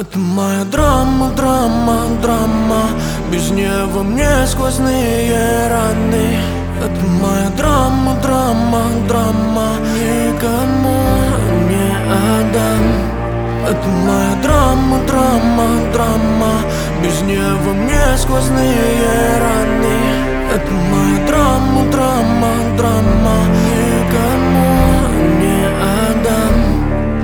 Это моя драма, драма, драма. Без неба мне сквозные раны. Это моя драма, драма, драма. Никому не отдам. Это моя драма, драма, драма. Без неба мне сквозные раны. Это моя драма, драма, драма. Никому не отдам.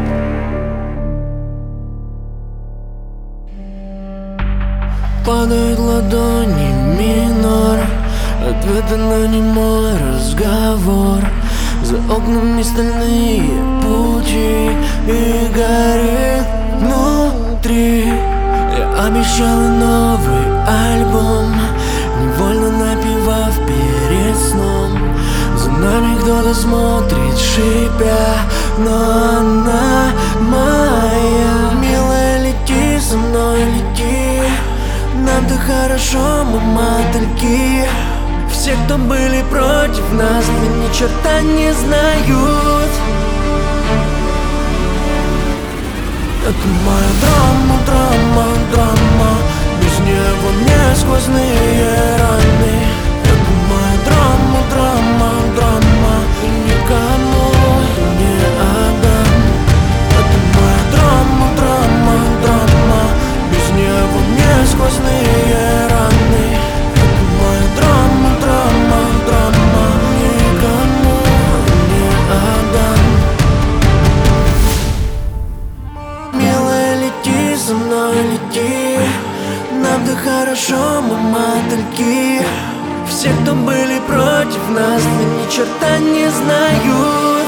Падают ладони, минор. Ответы на немой разговор. За окнами стальные пути и горит внутри. Я обещал новый альбом, невольно напевав перед сном. За нами кто-то смотрит, шипя, но она моя. Милая, лети со мной, лети. Нам-то хорошо, мы мотыльки. Все, кто были против нас, ни черта не знают. Это моя драма, драма, драма. Без неба мне сквозные раны. Это моя драма, драма, драма. И никому не отдам. Это моя драма, драма, драма. Без неба мне сквозные раны. Это моя драма, драма, драма. Никому не отдам. Милая, лети со мной, лети. Нам-то хорошо, мы мотыльки. Все, кто были против нас, ни черта не знают.